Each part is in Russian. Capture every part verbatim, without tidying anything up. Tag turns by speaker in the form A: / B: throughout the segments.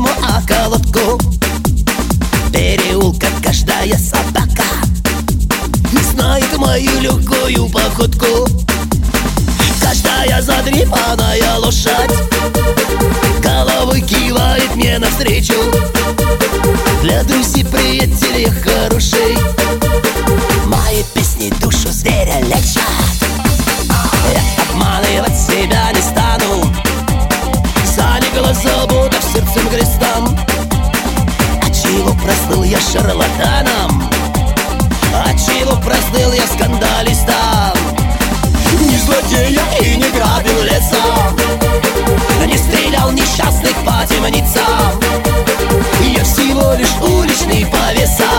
A: Тверскому околотку переулка каждая собака знает мою легкую походку. Каждая задрипанная лошадь головой кивает мне навстречу. Для друзей, приятелей я хороший, мои песни душу зверя лечат. Я обманывать себя не стану, залегла забота в сердце крестом. Отчего прослыл я шарлатаном, отчего прослыл я скандалистом? Не злодея и не грабил леса, не стрелял несчастных по темницам. Я всего лишь уличный повеса,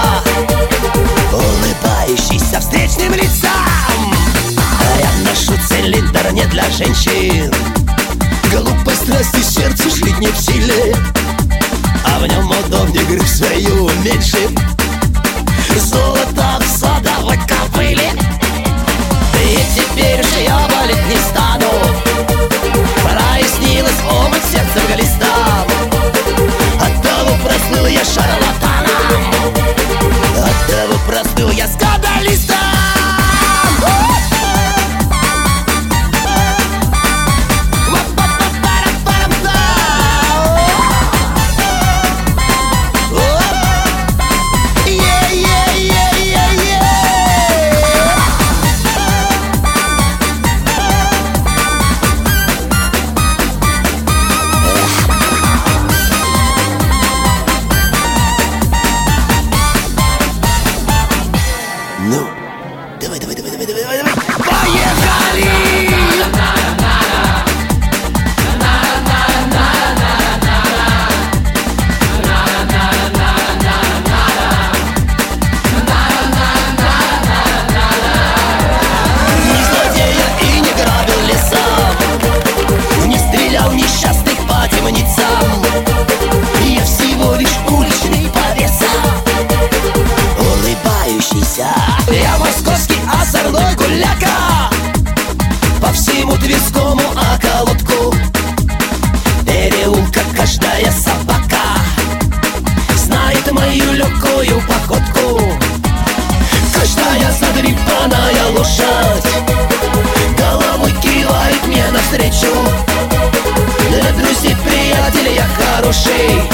A: улыбающийся встречным лицам. Я ношу цилиндр не для женщин, глупой страсти сердцу жить не в силе, а в нем удобнее грызть свою меньше. Золото в садовой кобыле, и теперь же я болеть не стану. Прояснилось омыть сердцем глистам, оттого прослыл я шарлатаном, оттого прослыл я скандалистом. Ну, давай, давай, давай, давай, давай, давай, давай. Поехали! Не злодея и не грабил леса, не стрелял несчастных по темницам. Я всего лишь уличный повеса, улыбающийся. Я московский озорной гуляка, по всему Тверскому околотку переулка каждая собака знает мою легкую походку. Каждая задрипанная лошадь головой кивает мне навстречу. Для друзей, приятелей я хороший,